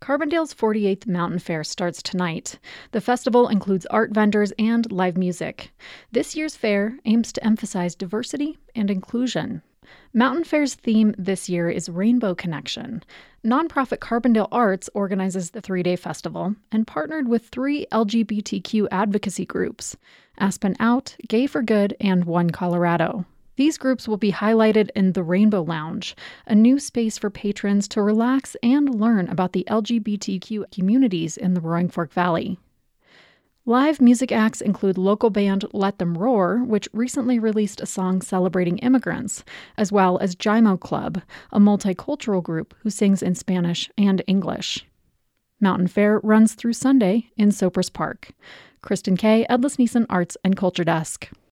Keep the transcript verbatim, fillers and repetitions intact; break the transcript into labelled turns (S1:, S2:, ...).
S1: Carbondale's forty-eighth Mountain Fair starts tonight. The festival includes art vendors and live music. This year's fair aims to emphasize diversity and inclusion. Mountain Fair's theme this year is Rainbow Connection. Nonprofit Carbondale Arts organizes the three-day festival and partnered with three L G B T Q advocacy groups, Aspen Out, Gay for Good, and One Colorado. These groups will be highlighted in the Rainbow Lounge, a new space for patrons to relax and learn about the L G B T Q communities in the Roaring Fork Valley. Live music acts include local band Let Them Roar, which recently released a song celebrating immigrants, as well as Jimo Club, a multicultural group who sings in Spanish and English. Mountain Fair runs through Sunday in Sopris Park. Kristen Kay, Edlis Neeson Arts and Culture Desk.